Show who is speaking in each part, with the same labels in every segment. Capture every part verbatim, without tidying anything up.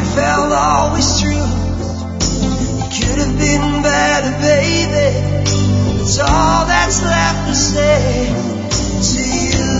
Speaker 1: felt always true. You could have been better, baby. It's all that's left to say to you.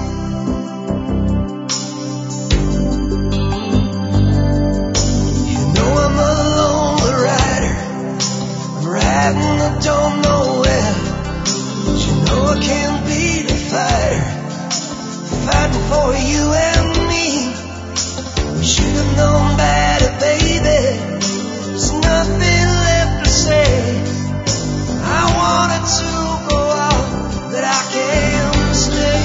Speaker 1: You know I'm a lonely rider. I'm riding, I don't know where. But you know I can't be the fighter, fighting for you and me. We should have known better, baby. There's nothing left to say. I wanted to go out, but I can't stay.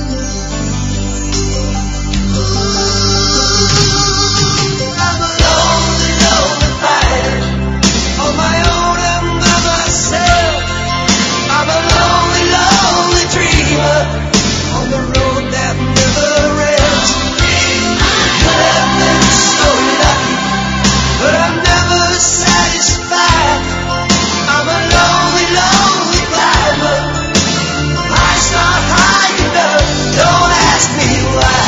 Speaker 1: I'm a lonely, lonely fighter, on my own and by myself. I'm a lonely, lonely dreamer, on the road that never ends. Could have been so lucky, but I'm never satisfied. I'm a lonely, lonely climber. Life's not high enough, don't ask me why.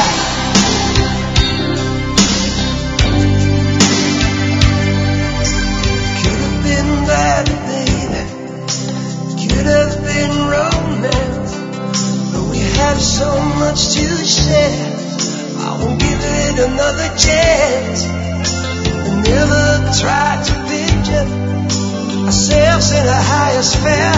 Speaker 1: Could have been better, baby. Could have been romance, but we have so much to share. I won't give it another chance. I never tried to picture ourselves in a higher sphere.